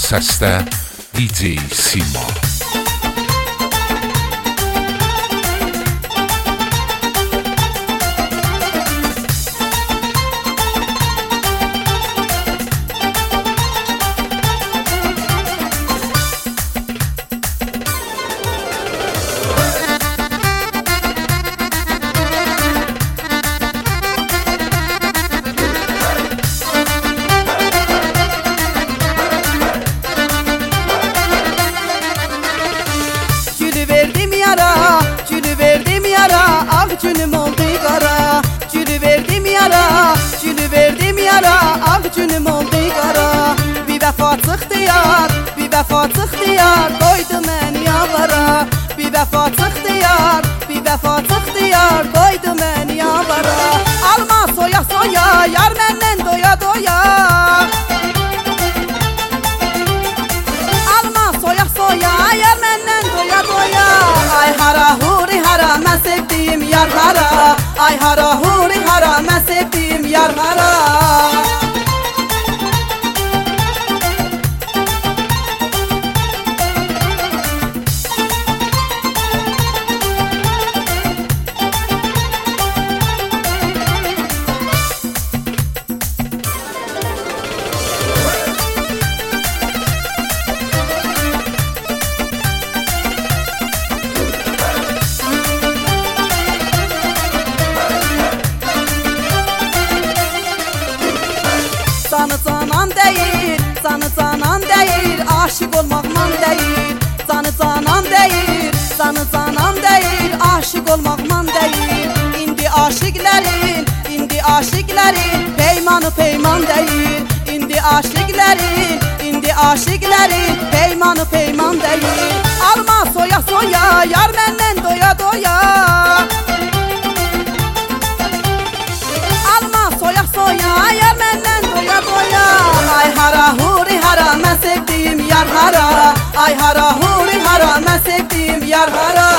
səsdə DJ Sima. Günüm oldu qara, gülü verdim yara, gülü verdim yara, ağ günüm oldu qara. Bir vəfa çıxdı yar, bir vəfa çıxdı yar, qoydu məni yavara. Bir vəfa çıxdı yar, bir vəfa çıxdı yar, qoydu məni yavara. Alma soya soya, yar məndən doya doya. Alma soya soya, yar məndən doya doya. Ay hara huri hara, mən sevdiyim yar hara. Ay hara huri hara, mən sevdiyim yar hara. Canı canan deyir, canı canan deyir, aşık olmaqman deyir. Canı canan deyir, canı canan deyir, aşık olmaqman deyir. İndi aşıklərin peymanı peyman deyir. İndi aşıklərin peymanı peyman deyir. Alma soya soya, yar məndən doya doya. Alma soya soya, yar məndən doya doya. Ay hara huri hara, mən sevdiyim yar hara. Ay hara huri hara, mən sevdiyim yar hara.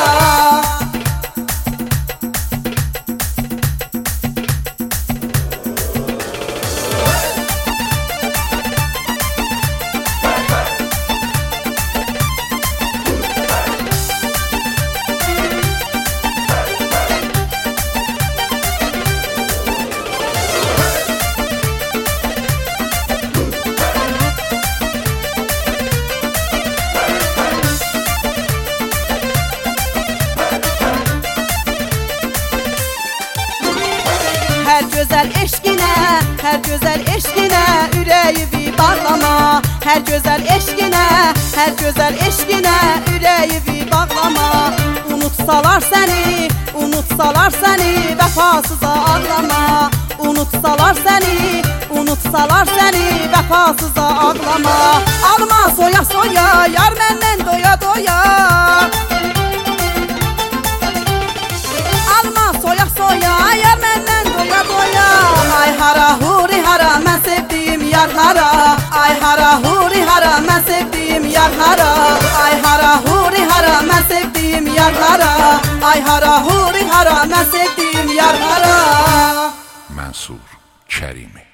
Hər gözəl eşqinə ürəyi bağlama. Hər gözəl eşqinə ürəyi bağlama. Unutsalar səni vəfasıza ağlama. Unutsalar səni vəfasıza ağlama. Alma soya soya, yar məndən doya doya. Alma soya soya, yar məndən doya doya. Ay hara huri hara, mən sevdiyim yar hara. Ay hara huri hara, mən sevdiyim yar hara. Ay hara huri hara, mən sevdiyim yar hara. Ay hara huri hara, mən sevdiyim yar hara. Mənsur Kərimi.